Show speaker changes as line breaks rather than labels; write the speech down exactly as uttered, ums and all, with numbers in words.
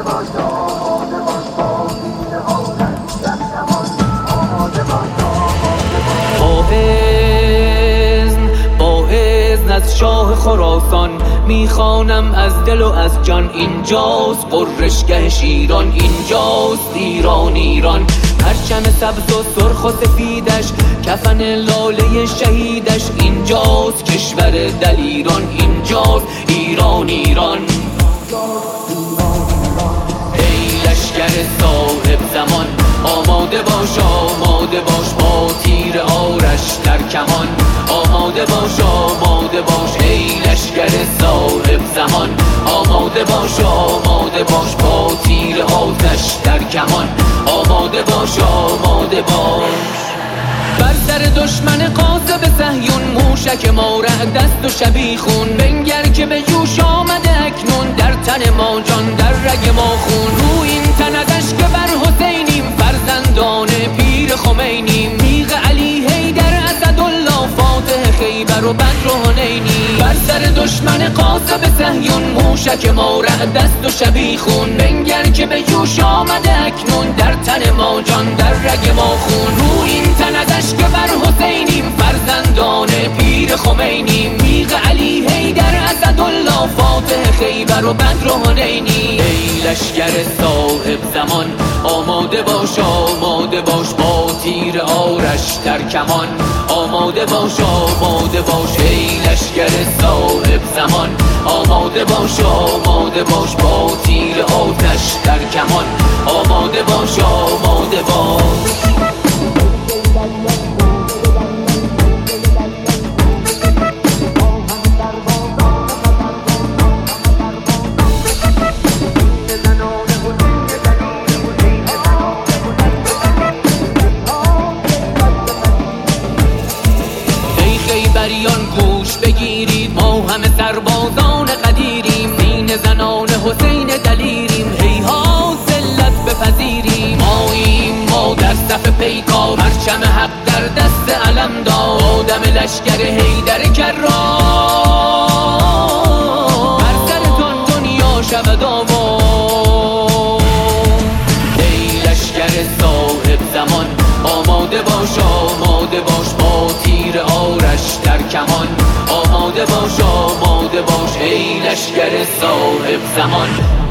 از شاه خراسان میخوانم از دل و از جان، اینجاست قرشگه شیران، اینجاست ایران ایران. پرچم سبز و سرخ و سفیدش، کفن لاله شهیدش، اینجاست کشور دلیران، اینجاست ایران ایران. ای لشکر صاحب زمان، آماده باش آماده باش با تیر آرش در کمان. آماده باش آماده باش ای لشکر صاحب زمان، آماده باش آماده باش با تیر آتش در کمان. آماده باش آماده باش. بر سر دشمن قاذب صهیون، موشک ما رعد است و شبیخون. بنگر که به جوش آمده اکنون، در تن ما جان در رگ ما خون. رو این تندش که بر حسینیم، فرزندان پیر خمینیم. میغ علی حیدر اسدالله، فاتح خیبر و بدر و حنینی. بر سر دشمن قاذب صهیون، موشک ما رعد است و شبیخون. بنگر که به جوش آمده اکنون، در تن ما جان در رگ ما خون. رو این تندش که بر حسینیم، فرزندان پیر خمینیم. میغ علی حیدر اسدالله، فاتح خیبر و بدر و حنینی. ای لشکر صاحب زمان، آماده باش آماده باش با تیر آرش در کمان. آماده باش آماده باش ای لشکر صاحب زمان، آماده باش آماده باش با تیر آتش در کمان. آماده باش آماده باش. خیبریان گوش بگیرید، ما همه سربازان قدیریم. زین زنان حسین دلیریم، هیها ذلت بپذیریم. ماییم ما در صف پیکار، پرچم حق در دست علمدار. آدم لشکر حیدر کرار، بر سرتان دنیا شود آباد. ای لشکر صاحب زمان، آماده باش آماده باش با تیر آرش در کمان. آماده باش آماده باش ای لشکر صاحب زمان،